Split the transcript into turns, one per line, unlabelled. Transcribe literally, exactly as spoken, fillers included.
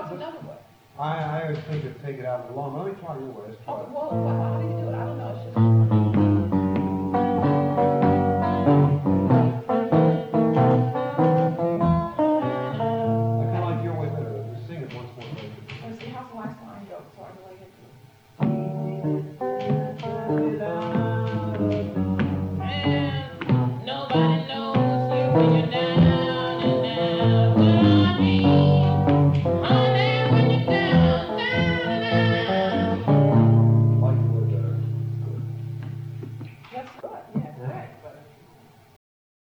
What's another way?
I, I always think of take it out of the lawn. Let me try your way. Let's try
Oh,
it.
well, well, how do you do it? I don't know. It's just.